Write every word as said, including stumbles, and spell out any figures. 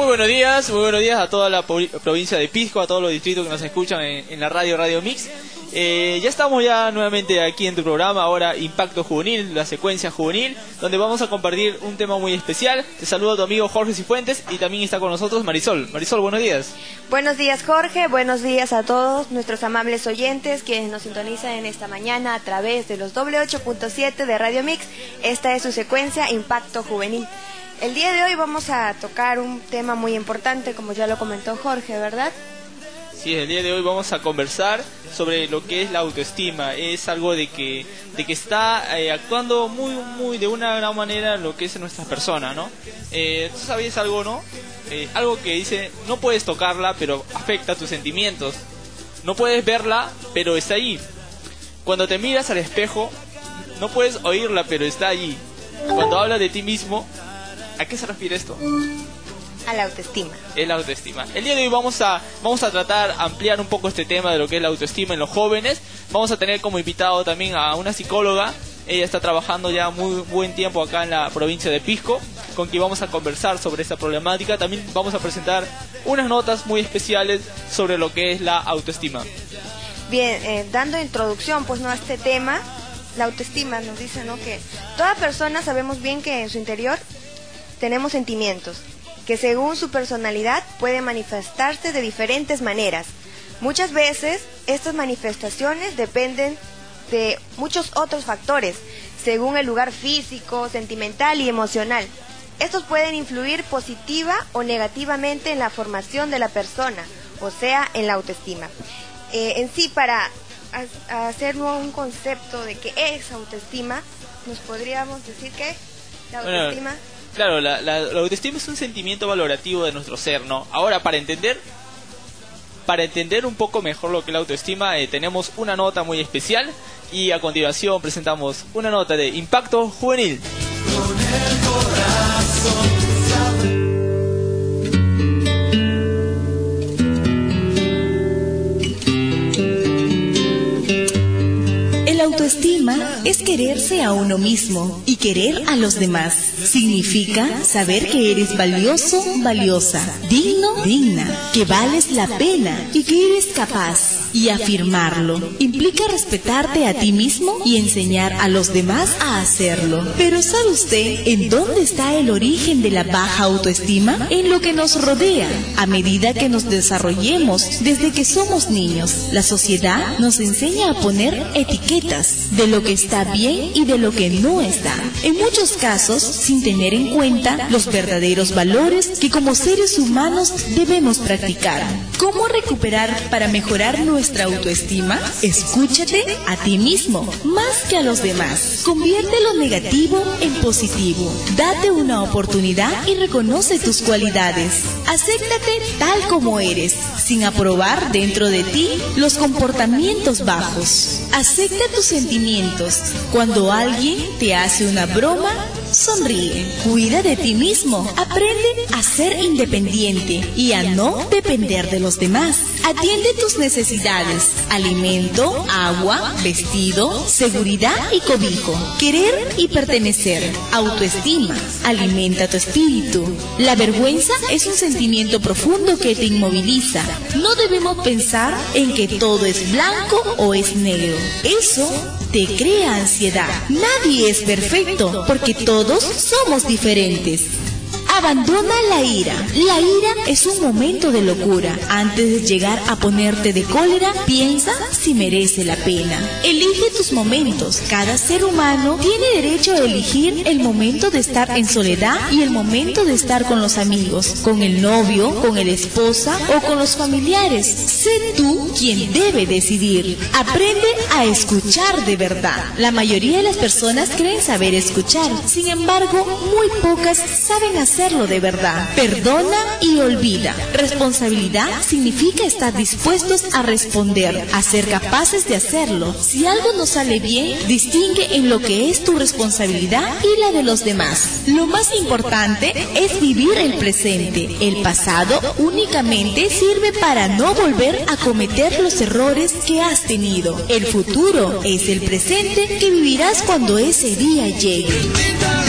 buenos días, muy buenos días a toda la provincia de Pisco, a todos los distritos que nos escuchan en, en la radio Radio Mix. Eh, ya estamos ya nuevamente aquí en tu programa, ahora Impacto Juvenil, la secuencia juvenil, donde vamos a compartir un tema muy especial. Te saludo a tu amigo Jorge Cifuentes y también está con nosotros Marisol. Marisol, buenos días. Buenos días, Jorge, buenos días a todos nuestros amables oyentes quienes nos sintonizan en esta mañana a través de los doble ocho punto siete de Radio Mix. Esta es su secuencia Impacto Juvenil. El día de hoy vamos a tocar un tema muy importante, como ya lo comentó Jorge, ¿verdad? Sí, el día de hoy vamos a conversar sobre lo que es la autoestima. Es algo de que de que está eh, actuando muy muy de una gran manera lo que es nuestra persona, ¿no? Eh, ¿Tú sabías algo, no? Eh, algo que dice, no puedes tocarla, pero afecta tus sentimientos. No puedes verla, pero está ahí. Cuando te miras al espejo, no puedes oírla, pero está allí. Cuando hablas de ti mismo, ¿a qué se refiere esto? A la autoestima. Es la autoestima. El día de hoy vamos a vamos a tratar ampliar un poco este tema de lo que es la autoestima en los jóvenes. Vamos a tener como invitado también a una psicóloga. Ella está trabajando ya muy buen tiempo acá en la provincia de Pisco, con quien vamos a conversar sobre esta problemática. También vamos a presentar unas notas muy especiales sobre lo que es la autoestima. Bien, eh, dando introducción pues no a este tema, la autoestima nos dice, ¿no?, que toda persona sabemos bien que en su interior tenemos sentimientos, que según su personalidad puede manifestarse de diferentes maneras. Muchas veces estas manifestaciones dependen de muchos otros factores, según el lugar físico, sentimental y emocional. Estos pueden influir positiva o negativamente en la formación de la persona, o sea, en la autoestima. Eh, en sí, para hacer un concepto de qué es autoestima, nos podríamos decir que la autoestima... Bueno, claro, la, la, la autoestima es un sentimiento valorativo de nuestro ser, ¿no? Ahora, para entender para entender un poco mejor lo que es la autoestima, eh, tenemos una nota muy especial y a continuación presentamos una nota de Impacto Juvenil. Con el corazón. La autoestima es quererse a uno mismo y querer a los demás. Significa saber que eres valioso, valiosa, digno, digna, que vales la pena y que eres capaz. Y afirmarlo implica respetarte a ti mismo y enseñar a los demás a hacerlo. Pero ¿sabe usted en dónde está el origen de la baja autoestima? En lo que nos rodea. A medida que nos desarrollemos desde que somos niños, la sociedad nos enseña a poner etiquetas de lo que está bien y de lo que no está. En muchos casos, sin tener en cuenta los verdaderos valores que como seres humanos debemos practicar. ¿Cómo recuperar para mejorar nuestra autoestima? Escúchate a ti mismo, más que a los demás. Convierte lo negativo en positivo. Date una oportunidad y reconoce tus cualidades. Acéptate tal como eres, sin aprobar dentro de ti los comportamientos bajos. Acepta tus sentimientos. Cuando alguien te hace una broma, sonríe. Cuida de ti mismo. Aprende a ser independiente y a no depender de los demás. Atiende tus necesidades: alimento, agua, vestido, seguridad y cobijo. Querer y pertenecer. Autoestima. Alimenta tu espíritu. La vergüenza es un sentimiento profundo que te inmoviliza. No debemos pensar en que todo es blanco o es negro. Eso te crea ansiedad. Nadie es perfecto porque todos somos diferentes. Abandona la ira. La ira es un momento de locura. Antes de llegar a ponerte de cólera, piensa si merece la pena. Elige tus momentos. Cada ser humano tiene derecho a elegir el momento de estar en soledad y el momento de estar con los amigos, con el novio, con la esposa o con los familiares. Sé tú quien debe decidir. Aprende a escuchar de verdad. La mayoría de las personas creen saber escuchar. Sin embargo, muy pocas saben hacer de verdad. Perdona y olvida. Responsabilidad significa estar dispuestos a responder, a ser capaces de hacerlo. Si algo no sale bien, distingue en lo que es tu responsabilidad y la de los demás. Lo más importante es vivir el presente. El pasado únicamente sirve para no volver a cometer los errores que has tenido. El futuro es el presente que vivirás cuando ese día llegue.